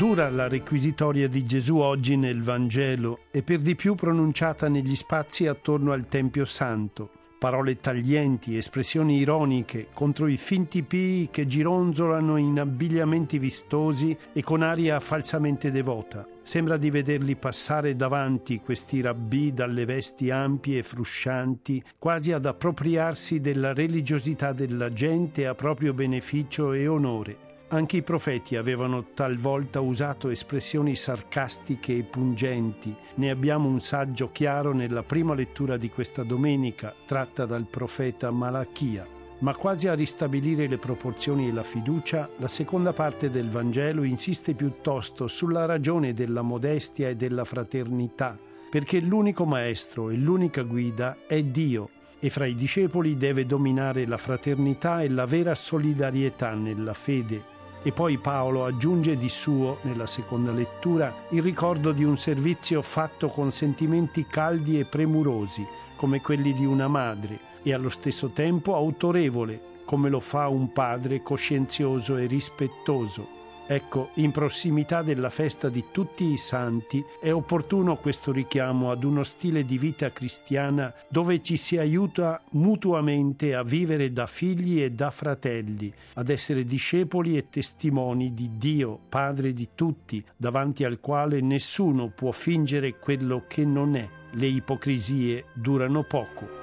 dura la requisitoria di Gesù oggi nel Vangelo e per di più pronunciata negli spazi attorno al Tempio Santo. Parole taglienti, espressioni ironiche contro i finti pii che gironzolano in abbigliamenti vistosi e con aria falsamente devota. Sembra di vederli passare davanti questi rabbì dalle vesti ampie e fruscianti, quasi ad appropriarsi della religiosità della gente a proprio beneficio e onore. Anche i profeti avevano talvolta usato espressioni sarcastiche e pungenti. Ne abbiamo un saggio chiaro nella prima lettura di questa domenica, tratta dal profeta Malachia. Ma quasi a ristabilire le proporzioni e la fiducia, la seconda parte del Vangelo insiste piuttosto sulla ragione della modestia e della fraternità, perché l'unico maestro e l'unica guida è Dio, e fra i discepoli deve dominare la fraternità e la vera solidarietà nella fede. E poi Paolo aggiunge di suo, nella seconda lettura, il ricordo di un servizio fatto con sentimenti caldi e premurosi, come quelli di una madre, e allo stesso tempo autorevole, come lo fa un padre coscienzioso e rispettoso. Ecco, in prossimità della festa di tutti i santi è opportuno questo richiamo ad uno stile di vita cristiana dove ci si aiuta mutuamente a vivere da figli e da fratelli, ad essere discepoli e testimoni di Dio, Padre di tutti, davanti al quale nessuno può fingere quello che non è. Le ipocrisie durano poco.